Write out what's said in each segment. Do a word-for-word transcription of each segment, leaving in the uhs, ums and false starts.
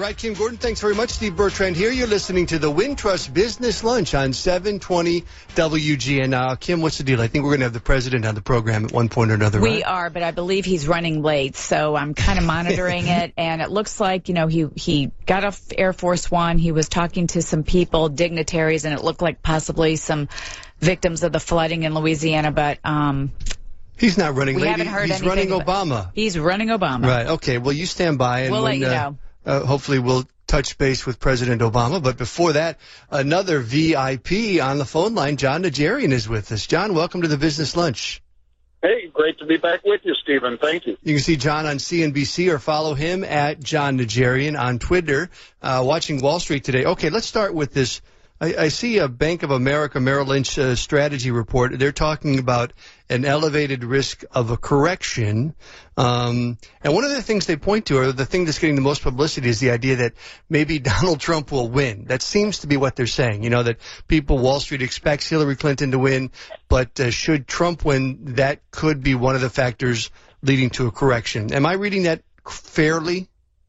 right, Kim Gordon, thanks very much. Steve Bertrand here. You're listening to the Wintrust Business Lunch on seven twenty W G N. Now, Kim, what's the deal? I think we're going to have the president on the program at one point or another, We right? are, but I believe he's running late, so I'm kind of monitoring it, and it looks like, you know, he, he got off Air Force One. He was talking to some people, dignitaries, and it looked like possibly some victims of the flooding in Louisiana, but um, He's not running we late. haven't heard He's anything. running about- Obama. He's running Obama. Right, okay. Well, you stand by, and We'll when, let you uh, know. Uh, hopefully we'll touch base with President Obama. But before that, another V I P on the phone line. John Najarian is with us. John, welcome to the Business Lunch. Hey, great to be back with you, Stephen. Thank you. You can see John on C N B C or follow him at John Najarian on Twitter. Uh, watching Wall Street today. Okay, let's start with this. I, I see a Bank of America Merrill Lynch uh, strategy report. They're talking about an elevated risk of a correction. Um, and one of the things they point to, or the thing that's getting the most publicity, is the idea that maybe Donald Trump will win. That seems to be what they're saying. You know, that people, Wall Street expects Hillary Clinton to win, but uh, should Trump win, that could be one of the factors leading to a correction. Am I reading that fairly?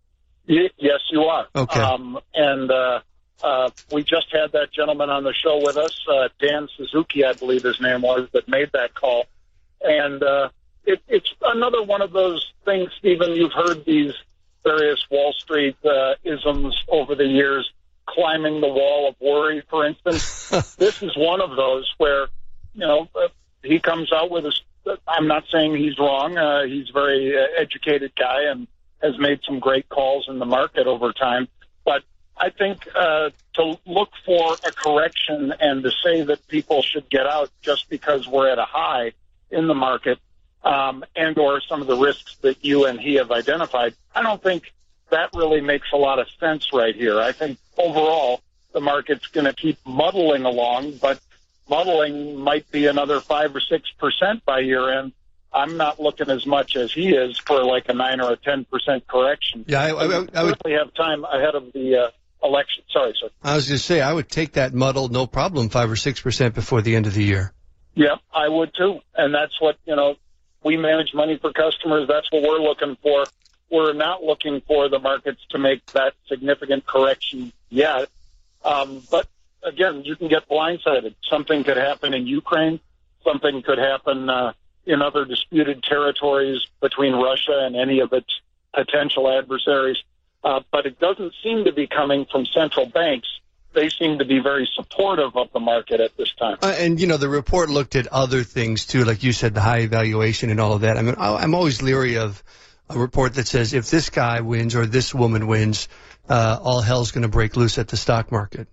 Y- yes, you are. Okay. Um, and uh, uh, we just had that gentleman on the show with us, uh, Dan Suzuki, I believe his name was, that made that call. And uh, it, it's another one of those things, Stephen, you've heard these various Wall Street uh, isms over the years, climbing the wall of worry, for instance. This is one of those where, you know, uh, he comes out with a, I'm not saying he's wrong. Uh, he's a very uh, educated guy and has made some great calls in the market over time. But I think uh, to look for a correction and to say that people should get out just because we're at a high in the market, um, and or some of the risks that you and he have identified, I don't think that really makes a lot of sense right here. I think overall the market's going to keep muddling along, but muddling might be another five or six percent by year end. I'm not looking as much as he is for like a nine or a ten percent correction. Yeah, I, I, I, I would certainly have time ahead of the uh, election. Sorry, sir. I was going to say, I would take that muddle, no problem, five or six percent before the end of the year. Yep, I would too. And that's what, you know, we manage money for customers. That's what we're looking for. We're not looking for the markets to make that significant correction yet. Um, but again, you can get blindsided. Something could happen in Ukraine. Something could happen uh, in other disputed territories between Russia and any of its potential adversaries. Uh, but it doesn't seem to be coming from central banks. They seem to be very supportive of the market at this time. Uh, and, you know, the report looked at other things, too, like you said, the high valuation and all of that. I mean, I, I'm always leery of a report that says if this guy wins or this woman wins, uh, all hell's going to break loose at the stock market.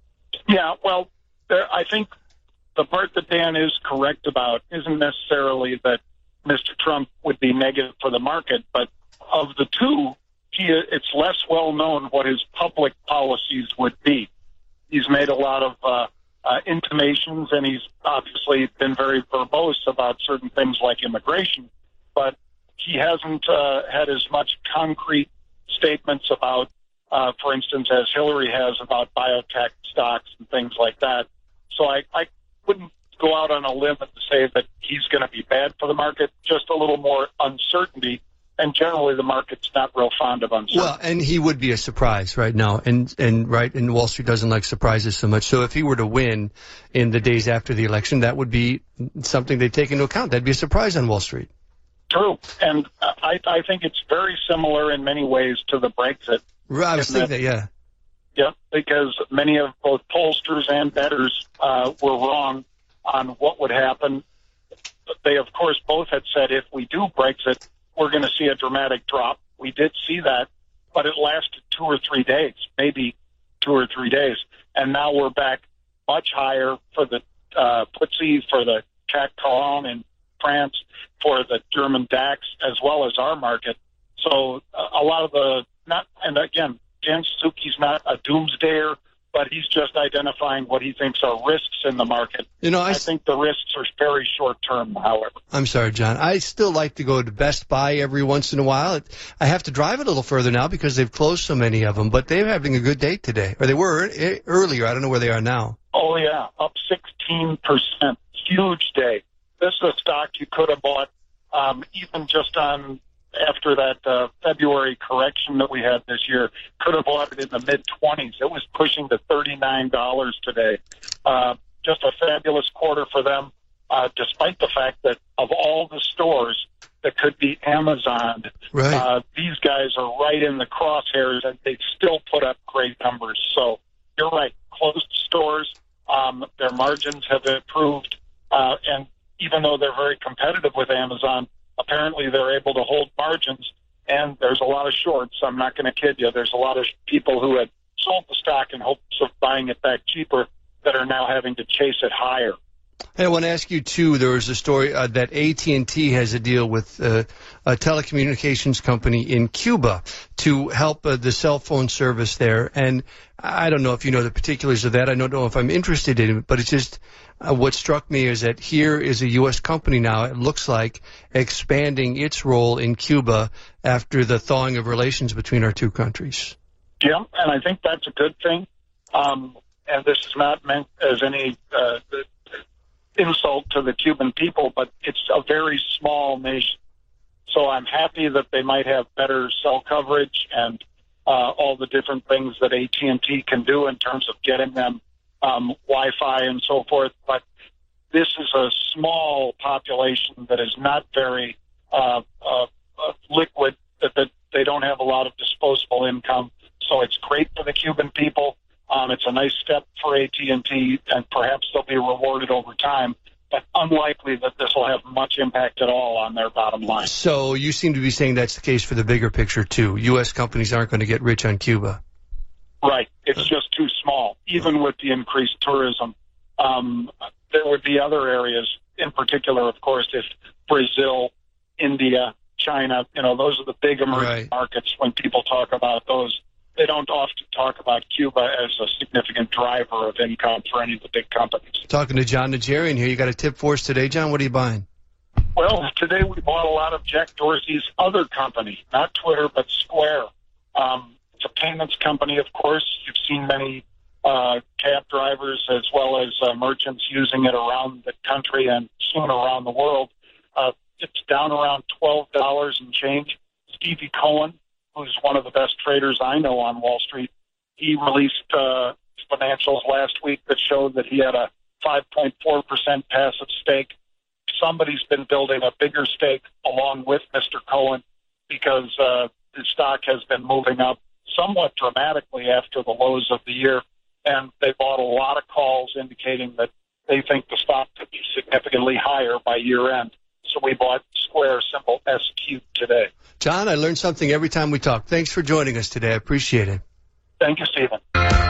Yeah, well, there, I think the part that Dan is correct about isn't necessarily that Mister Trump would be negative for the market, but of the two, he, it's less well known what his public policies would be. He's made a lot of uh, uh, intimations, and he's obviously been very verbose about certain things like immigration, but he hasn't uh, had as much concrete statements about, uh, for instance, as Hillary has about biotech stocks and things like that. So I, I wouldn't go out on a limb and say that he's going to be bad for the market, just a little more uncertainty. And generally, the market's not real fond of uncertainty. Well, and he would be a surprise right now, and and right, and Wall Street doesn't like surprises so much. So if he were to win in the days after the election, that would be something they take into account. That'd be a surprise on Wall Street. True, and I, I think it's very similar in many ways to the Brexit. Right, I was thinking that, that, yeah. Yeah, because many of both pollsters and bettors uh, were wrong on what would happen. They, of course, both had said if we do Brexit, we're going to see a dramatic drop. We did see that, but it lasted two or three days, maybe two or three days. And now we're back much higher for the uh, F T S E, for the C A C Quarante in France, for the German DAX, as well as our market. So uh, a lot of the, not, and again, Jan Suzuki's not a doomsdayer, but he's just identifying what he thinks are risks in the market. You know, I, I think the risks are very short-term, however. I'm sorry, John. I still like to go to Best Buy every once in a while. I have to drive a little further now because they've closed so many of them, but they're having a good day today. Or they were earlier. I don't know where they are now. Oh, yeah, up sixteen percent. Huge day. This is a stock you could have bought um, even just on after that uh, February correction that we had this year, could have bought it in the mid twenties. It was pushing to thirty-nine dollars today. Uh, just a fabulous quarter for them, uh, despite the fact that of all the stores that could be Amazoned, right. uh, these guys are right in the crosshairs, and they still put up great numbers. So you're right, closed stores, um, their margins have improved, uh, and even though they're very competitive with Amazon, apparently they're able to hold margins, and there's a lot of shorts. I'm not going to kid you. There's a lot of people who had sold the stock in hopes of buying it back cheaper that are now having to chase it higher. Hey, I want to ask you, too, there was a story uh, that A T and T has a deal with uh, a telecommunications company in Cuba to help uh, the cell phone service there. And I don't know if you know the particulars of that. I don't know if I'm interested in it, but it's just uh, what struck me is that here is a U S company now, it looks like, expanding its role in Cuba after the thawing of relations between our two countries. Yeah, and I think that's a good thing. Um, and this is not meant as any uh, insult to the Cuban people, but it's a very small nation. So I'm happy that they might have better cell coverage and uh, all the different things that A T and T can do in terms of getting them um, Wi-Fi and so forth. But this is a small population that is not very uh, uh, uh, liquid, that, that they don't have a lot of disposable income. So it's great for the Cuban people. Um, it's a nice step for A T and T, and perhaps they'll be rewarded over time, but unlikely that this will have much impact at all on their bottom line. So you seem to be saying that's the case for the bigger picture, too. U S companies aren't going to get rich on Cuba. Right. It's just too small, even with the increased tourism. Um, there would be other areas, in particular, of course, if Brazil, India, China, you know, those are the big emerging right. markets when people talk about those. They don't often talk about Cuba as a significant driver of income for any of the big companies. Talking to Jon Najarian here. You got a tip for us today, John? What are you buying? Well, today we bought a lot of Jack Dorsey's other company, not Twitter, but Square. Um, it's a payments company, of course. You've seen many uh, cab drivers as well as uh, merchants using it around the country and soon around the world. Uh, it's down around twelve dollars and change. Stevie Cohen, who's one of the best traders I know on Wall Street, he released uh, financials last week that showed that he had a five point four percent passive stake. Somebody's been building a bigger stake along with Mister Cohen because uh, the stock has been moving up somewhat dramatically after the lows of the year, and they bought a lot of calls indicating that they think the stock could be significantly higher by year end. So we bought Square, symbol S Q, today. John, I learn something every time we talk. Thanks for joining us today. I appreciate it. Thank you, Stephen.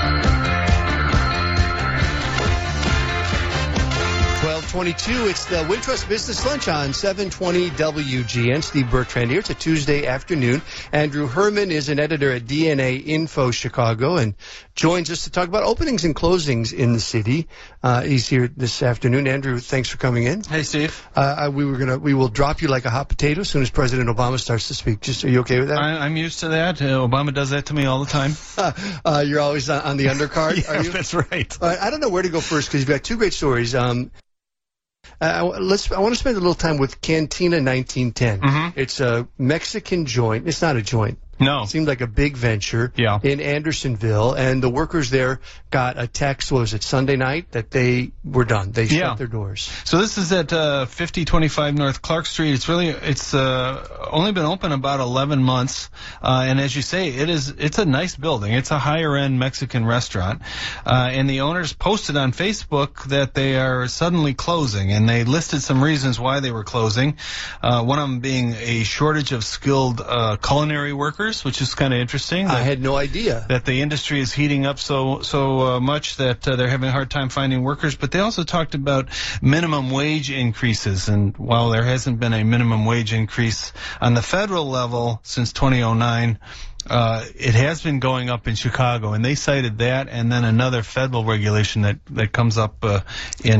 twelve twenty-two, it's the Wintrust Business Lunch on seven twenty W G N. Steve Bertrand here. It's a Tuesday afternoon. Andrew Herman is an editor at D N A Info Chicago and joins us to talk about openings and closings in the city. Uh, he's here this afternoon. Andrew, thanks for coming in. Hey, Steve. Uh, we were gonna, we will drop you like a hot potato as soon as President Obama starts to speak. Just, are you okay with that? I, I'm used to that. Uh, Obama does that to me all the time. uh, you're always on, on the undercard. Yeah, are you? That's right. Uh, I don't know where to go first because you've got two great stories. Um, Uh, let's. I want to spend a little time with Cantina nineteen ten. Mm-hmm. It's a Mexican joint. It's not a joint. No. It seemed like a big venture Yeah. in Andersonville, and the workers there got a text, what was it, Sunday night, that they were done. They Yeah. shut their doors. So this is at uh, fifty twenty-five North Clark Street. It's really, it's uh, only been open about eleven months, uh, and as you say, it is, it's a nice building. It's a higher-end Mexican restaurant, uh, and the owners posted on Facebook that they are suddenly closing, and they listed some reasons why they were closing. Uh, one of them being a shortage of skilled uh, culinary workers, which is kind of interesting. I had no idea. That the industry is heating up so so uh, much that uh, they're having a hard time finding workers. But they also talked about minimum wage increases. And while there hasn't been a minimum wage increase on the federal level since two thousand nine, Uh, it has been going up in Chicago, and they cited that and then another federal regulation that, that comes up uh, in uh,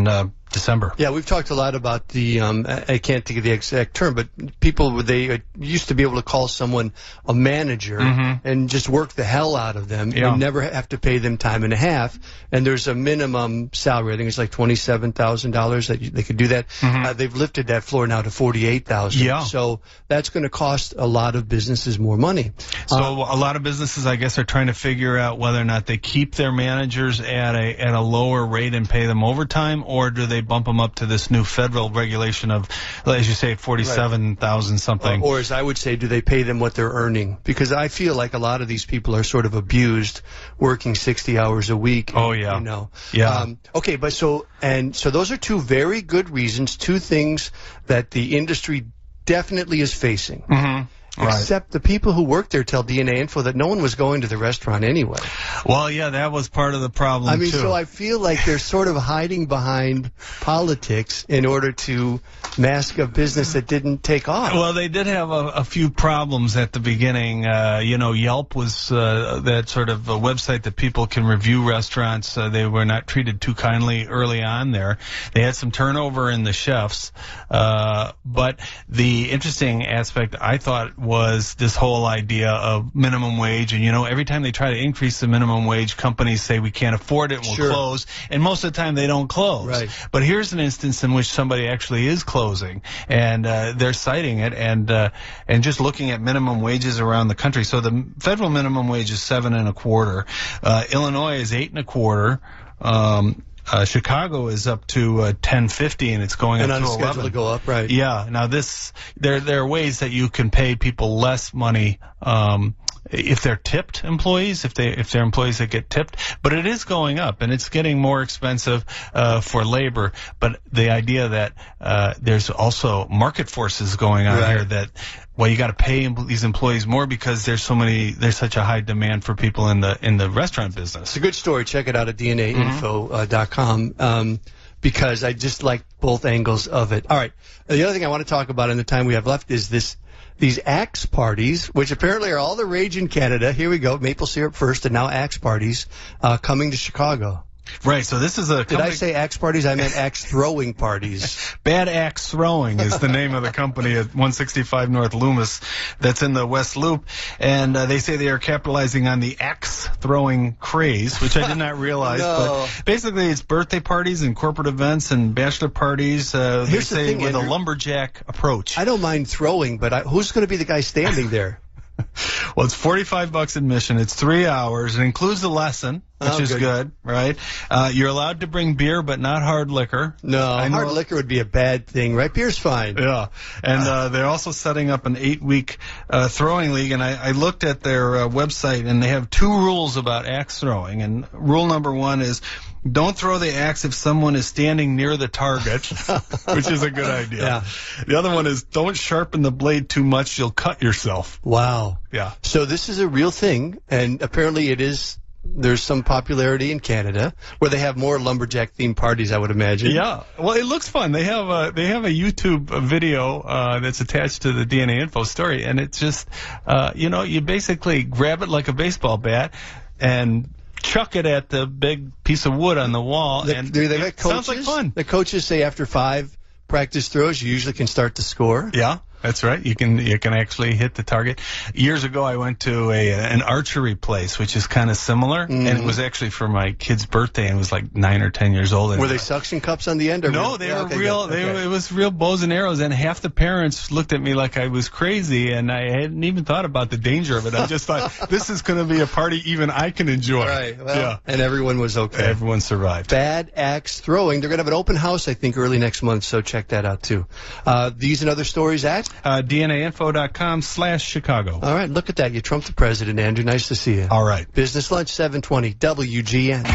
December. Yeah, we've talked a lot about the, um, I can't think of the exact term, but people, they uh, used to be able to call someone a manager mm-hmm. and just work the hell out of them yeah. and never have to pay them time and a half. And there's a minimum salary. I think it's like twenty-seven thousand dollars that you, they could do that. Mm-hmm. Uh, they've lifted that floor now to forty-eight thousand dollars. Yeah. So that's going to cost a lot of businesses more money. So uh, a lot of businesses, I guess, are trying to figure out whether or not they keep their managers at a at a lower rate and pay them overtime, or do they bump them up to this new federal regulation of, as you say, forty-seven thousand right. something. Or, or as I would say, do they pay them what they're earning? Because I feel like a lot of these people are sort of abused, working sixty hours a week. Oh yeah, you know. Yeah. Um, okay, but so and so those are two very good reasons, two things that the industry definitely is facing. Mm-hmm. Right. Except the people who worked there tell D N A Info that no one was going to the restaurant anyway. Well, yeah, that was part of the problem, I mean, too. so I feel like they're sort of hiding behind politics in order to mask a business that didn't take off. Well, they did have a, a few problems at the beginning. Uh, you know, Yelp was uh, that sort of a website that people can review restaurants. Uh, they were not treated too kindly early on there. They had some turnover in the chefs. Uh, but the interesting aspect, I thought, was this whole idea of minimum wage. And, you know, every time they try to increase the minimum wage, companies say we can't afford it and we'll sure. close. And most of the time they don't close. Right. But here's an instance in which somebody actually is closing, and uh, they're citing it, and uh, and just looking at minimum wages around the country. So the federal minimum wage is seven and a quarter. Uh, Illinois is eight and a quarter. Um, Uh, Chicago is up to uh, ten fifty, and it's going and up to on eleven. Schedule to go up, right? Yeah. Now this, there there are ways that you can pay people less money um, if they're tipped employees, if they if they're employees that get tipped. But it is going up, and it's getting more expensive uh, for labor. But the idea that uh, there's also market forces going on right. here that. Well, you got to pay these employees more because there's so many, there's such a high demand for people in the in the restaurant business. It's a good story. Check it out at D N A info dot com um, because I just like both angles of it. All right. The other thing I want to talk about in the time we have left is this these Axe parties, which apparently are all the rage in Canada. Here we go. Maple syrup first, and now Axe parties uh, coming to Chicago. Right, so this is a company... Did I say axe parties? I meant axe throwing parties. Bad Axe Throwing is the name of the company at one sixty-five North Loomis that's in the West Loop. And uh, they say they are capitalizing on the axe throwing craze, which I did not realize. No. But basically it's birthday parties and corporate events and bachelor parties, uh, they Here's say, the thing, with Andrew, a lumberjack approach. I don't mind throwing, but I, who's going to be the guy standing there? Well, it's forty-five bucks admission. It's three hours. It includes the lesson, which oh, is good, good right? Uh, you're allowed to bring beer, but not hard liquor. No, I hard know. liquor would be a bad thing, right? Beer's fine. Yeah, and uh, they're also setting up an eight-week uh, throwing league, and I, I looked at their uh, website, and they have two rules about axe throwing. And rule number one is don't throw the axe if someone is standing near the target, which is a good idea. Yeah. The other one is don't sharpen the blade too much, you'll cut yourself. Wow. Yeah. So this is a real thing, and apparently it is. There's some popularity in Canada where they have more lumberjack themed parties, I would imagine. Yeah, well, it looks fun. They have a they have a YouTube video uh, that's attached to the D N A Info story, and it's just uh, you know you basically grab it like a baseball bat and chuck it at the big piece of wood on the wall, The, and do they it got coaches? sounds like fun. The coaches say after five practice throws, you usually can start to score. Yeah. That's right. You can you can actually hit the target. Years ago, I went to a an archery place, which is kind of similar, mm-hmm. and it was actually for my kid's birthday, and it was like nine or ten years old. And were they suction cups on the end? Or no, real? they yeah, were okay, real. good. They okay. It was real bows and arrows, and half the parents looked at me like I was crazy, and I hadn't even thought about the danger of it. I just thought this is going to be a party even I can enjoy. Right. Well, yeah. And everyone was okay. Everyone survived. Bad Axe Throwing. They're going to have an open house, I think, early next month, so check that out, too. Uh, these and other stories at? Uh, D N A info dot com slash Chicago. All right, look at that. You trumped the president, Andrew. Nice to see you. All right. Business Lunch, seven twenty W G N.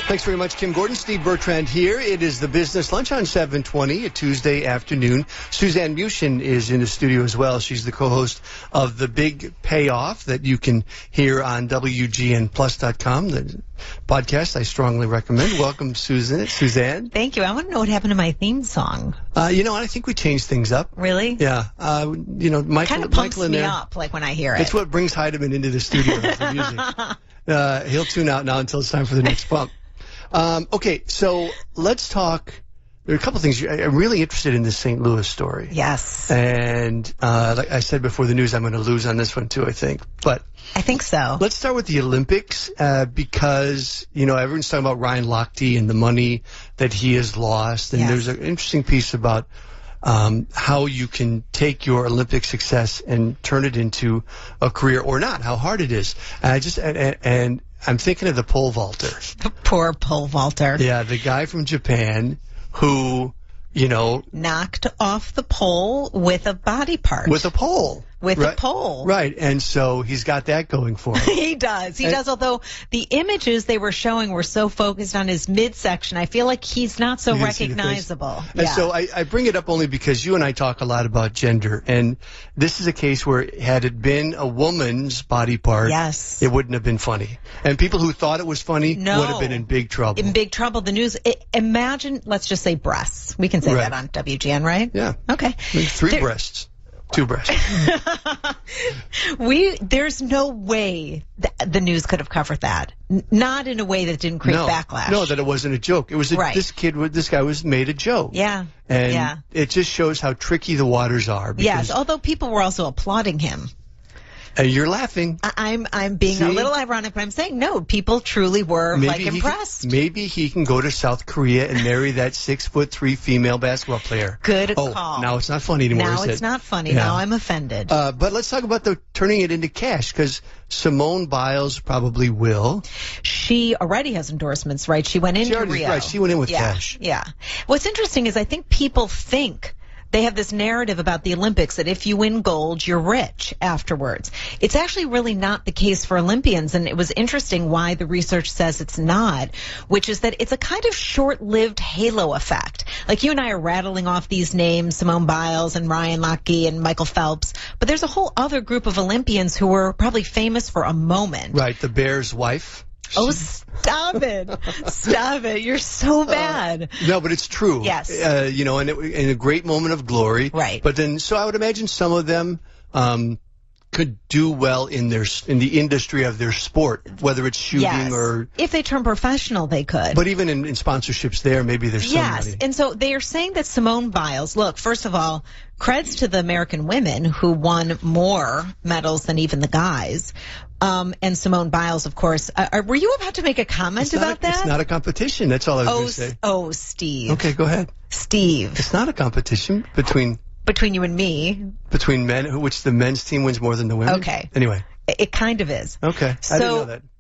Thanks very much, Kim Gordon. Steve Bertrand here. It is the Business Lunch on seven twenty, a Tuesday afternoon. Suzanne Mushin is in the studio as well. She's the co-host of The Big Payoff that you can hear on W G N plus dot com, the podcast I strongly recommend. Welcome, Susan. Suzanne. Thank you. I want to know what happened to my theme song. Uh, you know, I think we changed things up. Really? Yeah. Uh, you know, Michael, kind of pumps Michael in me there, up, like when I hear it. It's what brings Heidemann into the studio, is the music. Uh, he'll tune out now until it's time for the next bump. Um, okay, so let's talk. There are a couple things. I'm really interested in this Saint Louis story. Yes. And uh, like I said before the news, I'm going to lose on this one too, I think. But I think so. Let's start with the Olympics uh, because, you know, everyone's talking about Ryan Lochte and the money that he has lost. And yes. There's an interesting piece about um, how you can take your Olympic success and turn it into a career or not, how hard it is. And I just and, and I'm thinking of the pole vaulter. The poor pole vaulter. Yeah, the guy from Japan who, you know, knocked off the pole with a body part. With a pole. With right. a pole. Right, and so he's got that going for him. He does. He and, does, although the images they were showing were so focused on his midsection, I feel like he's not so recognizable. And yeah. so I, I bring it up only because you and I talk a lot about gender, and this is a case where had it been a woman's body part, yes. it wouldn't have been funny. And people who thought it was funny no. would have been in big trouble. In big trouble. The news, it, imagine, let's just say breasts. We can say right. that on W G N, right? Yeah. Okay. Three there, breasts. Two breasts. we there's no way that the news could have covered that. N- not in a way that didn't create no, backlash. No, that it wasn't a joke. It was a, right. this kid. This guy was made a joke. Yeah. And yeah. it just shows how tricky the waters are. Yes. Although people were also applauding him. Uh, you're laughing. I, I'm I'm being See? a little ironic, but I'm saying no. People truly were maybe like impressed. Can, maybe he can go to South Korea and marry that six foot three female basketball player. Good oh, call. Now it's not funny anymore. Now is it's it? not funny. Yeah. Now I'm offended. Uh, but let's talk about the turning it into cash, because Simone Biles probably will. She already has endorsements, right? She went into she already, Rio. Right, she went in with yeah, cash. Yeah. What's interesting is I think people think. They have this narrative about the Olympics that if you win gold, you're rich afterwards. It's actually really not the case for Olympians, and it was interesting why the research says it's not, which is that it's a kind of short-lived halo effect. Like you and I are rattling off these names, Simone Biles and Ryan Lochte and Michael Phelps, but there's a whole other group of Olympians who were probably famous for a moment. Right, the Bear's wife. Oh, stop it. Stop it. You're so bad. Uh, no, but it's true. Yes. Uh, you know, and in a great moment of glory. Right. But then, so I would imagine some of them um, could do well in their in the industry of their sport, whether it's shooting yes. or... If they turn professional, they could. But even in, in sponsorships there, maybe there's some Yes, money. and so they are saying that Simone Biles, look, first of all, creds to the American women who won more medals than even the guys. Um, and Simone Biles, of course. Uh, were you about to make a comment it's about a, that? It's not a competition. That's all I was oh, going to say. Oh, Steve. Okay, go ahead. Steve. It's not a competition between... Between you and me. Between men, which the men's team wins more than the women? Okay. Anyway. It, it kind of is. Okay. So, I didn't know that.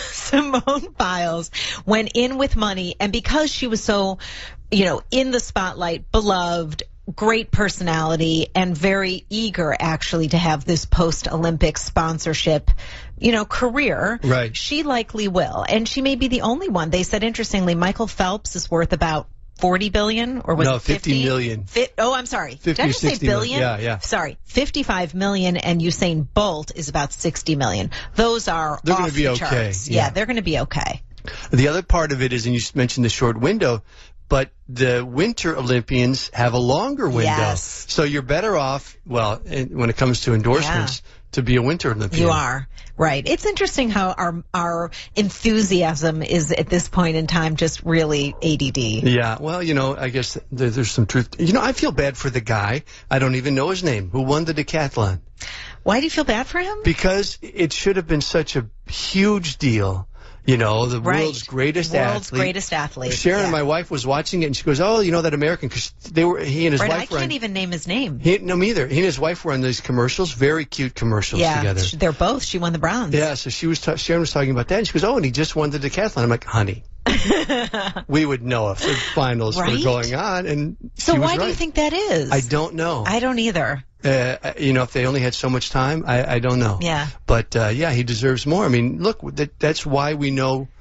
Simone Biles went in with money, and because she was so, you know, in the spotlight, beloved, great personality, and very eager actually to have this post-Olympic sponsorship, you know, career. Right. She likely will, and she may be the only one. They said, interestingly, Michael Phelps is worth about forty billion, or was no, it fifty? fifty million. Fi- oh, I'm sorry. fifty Did I just say billion? Million. Yeah, yeah. Sorry, fifty-five million, and Usain Bolt is about sixty million. Those are They're off gonna be the okay. charts. Yeah. yeah, they're going to be okay. The other part of it is, and you mentioned the short window, but the Winter Olympians have a longer window. Yes. So you're better off, well, when it comes to endorsements, yeah. to be a Winter Olympian. You are. Right. It's interesting how our our enthusiasm is at this point in time just really A D D. Yeah. Well, you know, I guess there, there's some truth. You know, I feel bad for the guy, I don't even know his name, who won the decathlon. Why do you feel bad for him? Because it should have been such a huge deal. You know, the right. world's greatest world's athlete. World's greatest athlete. Sharon, yeah. my wife, was watching it, and she goes, "Oh, you know that American?" Because they were, he and his right, wife I were. can't on, even name his name. He, no, me either. He and his wife were on these commercials, very cute commercials yeah, together. They're both. She won the bronze. Yeah, so she was. Ta- Sharon was talking about that, and she goes, "Oh, and he just won the decathlon." I'm like, "Honey, we would know if the finals right? were going on." And so she was why right. do you think that is? I don't know. I don't either. Uh, you know, if they only had so much time, I, I don't know. Yeah. But uh, yeah, he deserves more. I mean, look, that, that's why we know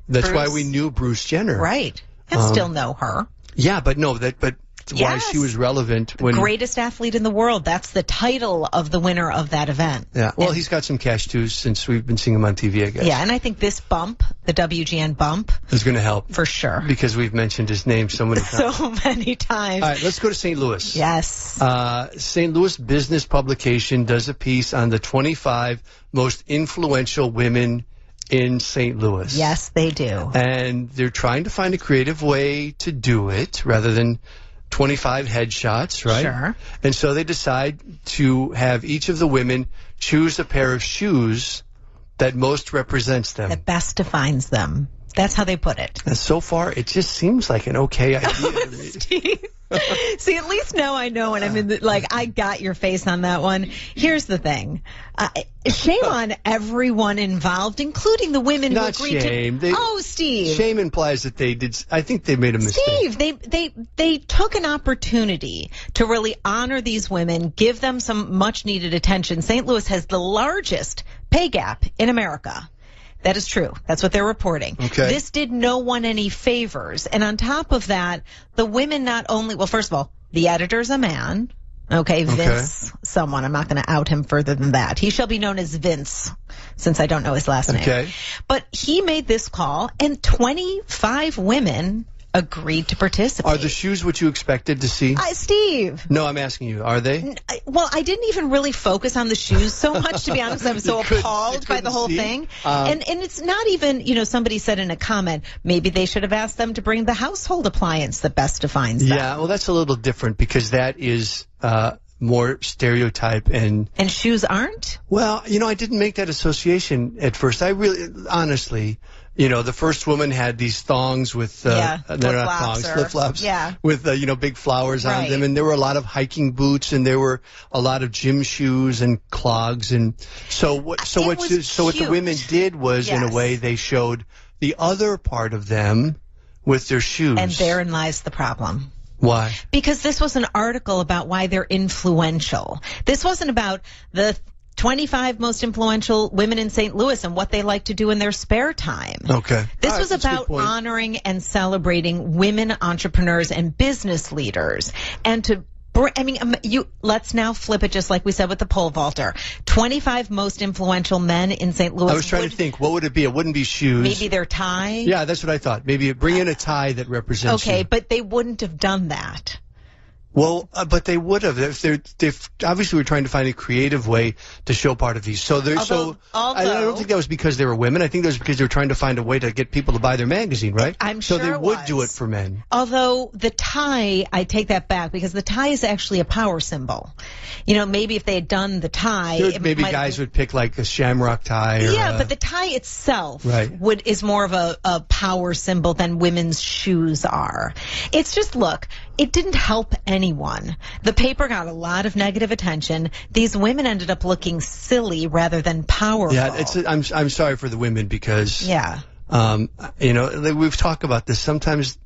That's Bruce. why we knew Bruce Jenner. Right. And Um, still know her. Yeah, but no, that but why Yes. she was relevant when Greatest athlete in the world. That's the title of the winner of that event. Yeah. Well, And- he's got some cash too since we've been seeing him on T V, I guess. Yeah, and I think this bump, the W G N bump, Is going to help for sure. because we've mentioned his name so many times. So many times. All right, let's go to Saint Louis. Yes. Uh, Saint Louis Business Publication does a piece on the twenty-five most influential women in Saint Louis. Yes, they do. And they're trying to find a creative way to do it rather than twenty-five headshots, right? Sure. And so they decide to have each of the women choose a pair of shoes that most represents them. That best defines them. That's how they put it. And so far, it just seems like an okay idea to me. Steve. See, at least now I know, and I'm in the, like, I got your face on that one. Here's the thing. Uh, shame on everyone involved, including the women Not who agreed shame. to. They- oh, Steve. Shame implies that they did. I think they made a mistake. Steve, they, they, they took an opportunity to really honor these women, give them some much needed attention. Saint Louis has the largest pay gap in America. That is true. That's what they're reporting. Okay. This did no one any favors. And on top of that, the women not only, well, first of all, the editor's a man. Okay, Vince, someone. I'm not going to out him further than that. He shall be known as Vince, since I don't know his last name. Okay. But he made this call, and twenty-five women agreed to participate. Are the shoes what you expected to see? Uh, Steve. No, I'm asking you. Are they? N- I- Well, I didn't even really focus on the shoes so much, to be honest. I was so You couldn't- appalled you by the couldn't whole see? thing. Um, and and it's not even, you know, somebody said in a comment, maybe they should have asked them to bring the household appliance that best defines them. Yeah. Well, that's a little different because that is uh, more stereotype and. And shoes aren't? Well, you know, I didn't make that association at first. I really, honestly, you know, the first woman had these thongs with, uh, Yeah, they're not flip-flops thongs, or- flip flops, yeah. with, uh, you know, big flowers on Right. them. And there were a lot of hiking boots and there were a lot of gym shoes and clogs. And so what, so It what, was so what the cute. women did was, in Yes. a way, they showed the other part of them with their shoes. And therein lies the problem. Why? Because this was an article about why they're influential. This wasn't about the twenty-five most influential women in Saint Louis and what they like to do in their spare time. Okay. This All right, was that's a good about point. honoring and celebrating women entrepreneurs and business leaders. And to br- I mean, um, you let's now flip it just like we said with the pole vaulter. twenty-five most influential men in Saint Louis. I was trying would- to think, what would it be? It wouldn't be shoes. Maybe their tie. Yeah, that's what I thought. Maybe bring in a tie that represents Okay, you. but they wouldn't have done that. Well, uh, but they would have. If they're, they've obviously we're trying to find a creative way to show part of these. So there's Although- so I, I don't although- think that was because they were women. I think that was because they were trying to find a way to get people to buy their magazine, right? I'm so sure they it would do was. it for men. Although the tie, I take that back because the tie is actually a power symbol. You know, maybe if they had done the tie, There- it maybe might have guys been- would pick like a shamrock tie. Or Yeah, a- but the tie itself Right. would is more of a, a power symbol than women's shoes are. It's just, look, it didn't help anyone. The paper got a lot of negative attention. These women ended up looking silly rather than powerful. yeah, it's. I'm I'm sorry for the women because yeah. Um, you know, like we've talked about this. Sometimes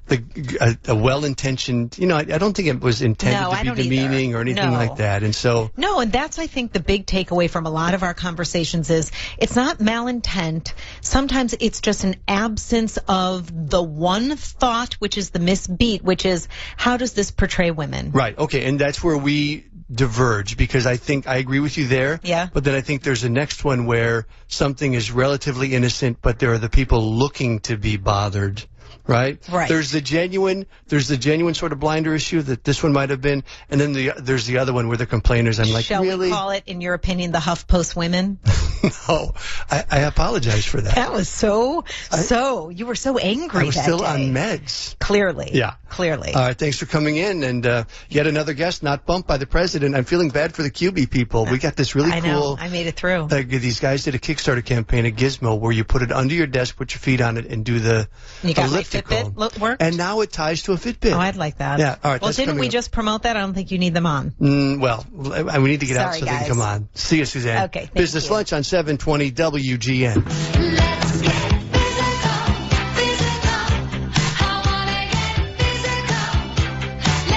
the a, a well-intentioned, you know, I, I don't think it was intended No, I to be don't either. demeaning or anything No. like that. And so, No, and that's, I think, the big takeaway from a lot of our conversations is it's not malintent. Sometimes it's just an absence of the one thought, which is the misbeat, which is how does this portray women? right, okay, and that's where we diverge because I think I agree with you there. Yeah. But then I think there's a next one where something is relatively innocent, but there are the people looking to be bothered. Right? Right. There's the genuine, there's the genuine sort of blinder issue that this one might have been, and then the there's the other one where the complainers. I'm like, Shall really? we call it, in your opinion, the HuffPost women? No, I, I apologize for that. That was so, so, you were so angry I was that still day. on meds. Clearly. Yeah. Clearly. All right, thanks for coming in, and uh, yet another guest not bumped by the president. I'm feeling bad for the Q B people. We got this really I know. cool. I made it through. Uh, these guys did a Kickstarter campaign at Gizmo where you put it under your desk, put your feet on it, and do the You got my elliptical. Fitbit look, work? And now it ties to a Fitbit. Oh, I'd like that. Yeah, all right, Well, that's didn't coming we up. just promote that? I don't think you need them on. Mm, well, I- we need to get out Sorry, so they can guys. come on. See you, Suzanne. Okay, thank Business you. Lunch on seven twenty W G N. Let's get physical, physical. I wanna get physical. Let's get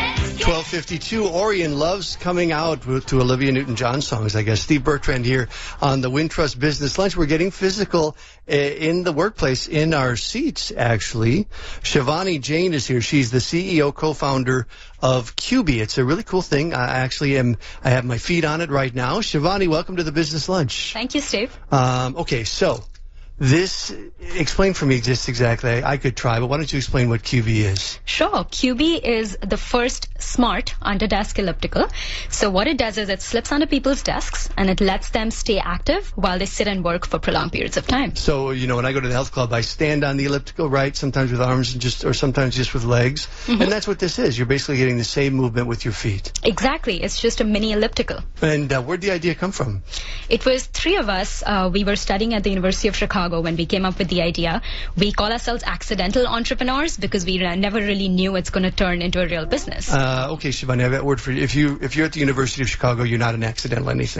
twelve fifty-two. Orion loves coming out with- to Olivia Newton-John songs, I guess. Steve Bertrand here on the Wintrust Business Lunch. We're getting physical uh, in the workplace, in our seats, actually. Shivani Jain is here. She's the C E O, co-founder of Q B. It's a really cool thing. I actually am, I have my feet on it right now. Shivani, welcome to the Business Lunch. Thank you, Steve. Um, okay, so this, explain for me just exactly. I could try, but why don't you explain what Q B is? Sure. Q B is the first smart under-desk elliptical. So what it does is it slips onto people's desks and it lets them stay active while they sit and work for prolonged periods of time. So, you know, when I go to the health club, I stand on the elliptical, right? Sometimes with arms and just, or sometimes just with legs. Mm-hmm. And that's what this is. You're basically getting the same movement with your feet. Exactly. It's just a mini elliptical. And uh, where'd the idea come from? It was three of us. Uh, we were studying at the University of Chicago when we came up with the idea. We call ourselves accidental entrepreneurs because we uh, never really knew it's going to turn into a real business. Uh, okay, Shivani, I have that word for you. If you if you're at the University of Chicago, you're not an accidental anything.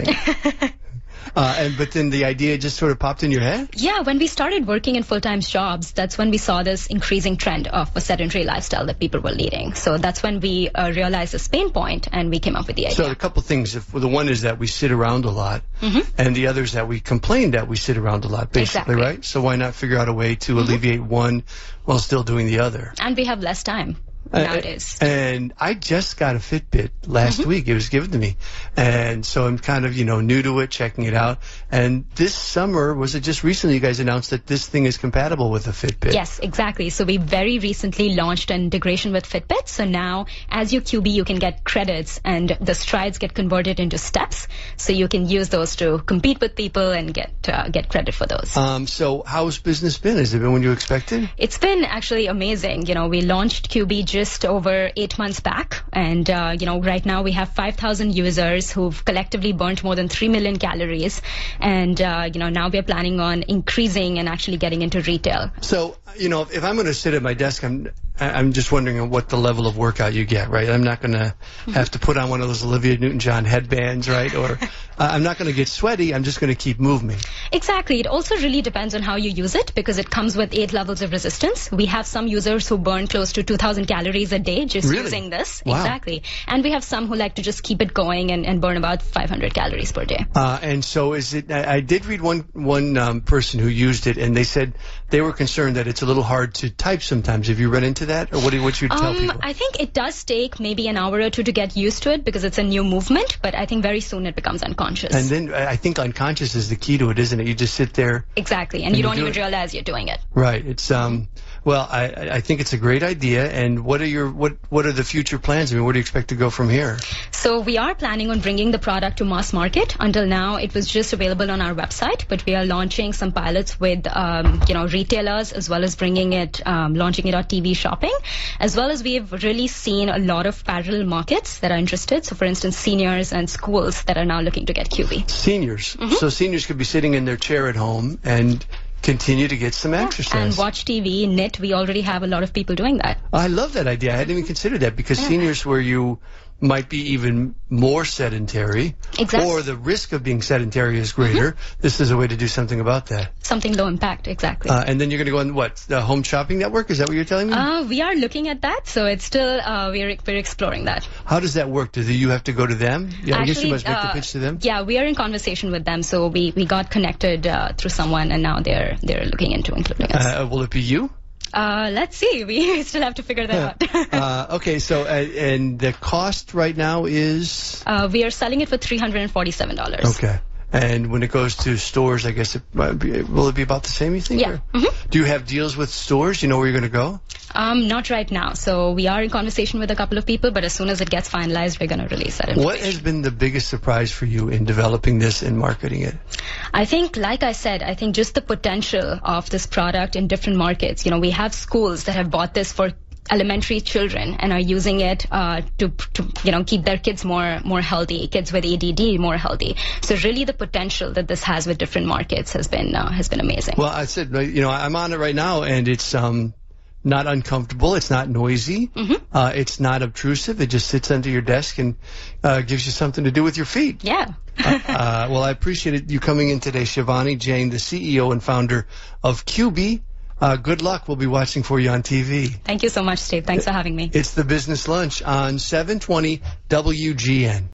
uh, and but then the idea just sort of popped in your head. Yeah, when we started working in full-time jobs, that's when we saw this increasing trend of a sedentary lifestyle that people were leading. So that's when we uh, realized this pain point and we came up with the idea. So a couple things. If, well, the one is that we sit around a lot, Mhm. and the other is that we complain that we sit around a lot, basically, Exactly. right? So why not figure out a way to alleviate one while still doing the other? And we have less time Uh, nowadays. And I just got a Fitbit last Mm-hmm. week. It was given to me. And so I'm kind of, you know, new to it, checking it out. And this summer, was it just recently you guys announced that this thing is compatible with a Fitbit? Yes, exactly. So we very recently launched an integration with Fitbit. So now, as your Q B, you can get credits and the strides get converted into steps. So you can use those to compete with people and get uh, get credit for those. Um, so how's business been? Has it been when you expected? It's been actually amazing. You know, we launched Q B just over eight months back. And, uh, you know, right now we have five thousand users who've collectively burnt more than three million calories. And, uh, you know, now we're planning on increasing and actually getting into retail. So, you know, if, if I'm going to sit at my desk, I'm I- I'm just wondering what the level of workout you get, right? I'm not going to have to put on one of those Olivia Newton-John headbands, right? Or uh, I'm not going to get sweaty. I'm just going to keep moving. Exactly. It also really depends on how you use it because it comes with eight levels of resistance. We have some users who burn close to two thousand calories a day just Really? using this. Wow. Exactly. And we have some who like to just keep it going and, and burn about five hundred calories per day. Uh, and so is it, I, I did read one, one um, person who used it and they said they were concerned that it's a little hard to type sometimes. Have you run into that? Or what do you, what you tell Um, people? I think it does take maybe an hour or two to get used to it because it's a new movement, but I think very soon it becomes unconscious. And then I I think unconscious is the key to it, isn't it? You just sit there. exactly. And, And you you don't do even it. realize you're doing it. Right. It's, um, well, I, I I think it's a great idea. And what are your, what, what are the future plans? I mean, where do you expect to go from here? So we are planning on bringing the product to mass market. Until now, it was just available on our website, but we are launching some pilots with, um, you know, retailers as well as bringing it, um, launching it on T V shopping, as well as we've really seen a lot of parallel markets that are interested. So, for instance, seniors and schools that are now looking to get Q B. Seniors. Mm-hmm. So seniors could be sitting in their chair at home and continue to get some exercise. And watch T V, knit. We already have a lot of people doing that. I love that idea. I hadn't even considered that because seniors where you might be even more sedentary Exactly. or the risk of being sedentary is greater. This is a way to do something about that. Something low impact, exactly. Uh, and then you're going to go on what? The home shopping network? Is that what you're telling me? Uh, we are looking at that, so it's still uh, we're we're exploring that. How does that work? Do you have to go to them? Yeah, I guess you Actually, must make the uh, pitch to them. Yeah, we are in conversation with them, so we, we got connected uh, through someone, and now they're they're looking into including us. Uh, will it be you? Uh, let's see. We still have to figure that out. uh, okay, so uh, and the cost right now is uh, we are selling it for three hundred and forty-seven dollars. okay. And when it goes to stores, I guess it might be, will it be about the same? You think? Yeah. or- Mhm. Do you have deals with stores? Do you know where you're going to go? Um, not right now. So we are in conversation with a couple of people, but as soon as it gets finalized, we're going to release that information. What has been the biggest surprise for you in developing this and marketing it? I think, like I said, I think just the potential of this product in different markets. You know, we have schools that have bought this for elementary children and are using it uh, to, to, you know, keep their kids more more healthy, kids with A D D more healthy. So really, the potential that this has with different markets has been uh, has been amazing. Well, I said, you know, I'm on it right now, and it's um not uncomfortable. It's not noisy. Mm-hmm. Uh, it's not obtrusive. It just sits under your desk and uh, gives you something to do with your feet. Yeah. uh, well, I appreciate you coming in today, Shivani Jain, the C E O and founder of Q B. Uh, good luck. We'll be watching for you on T V. Thank you so much, Steve. Thanks for having me. It's the Business Lunch on seven twenty W G N.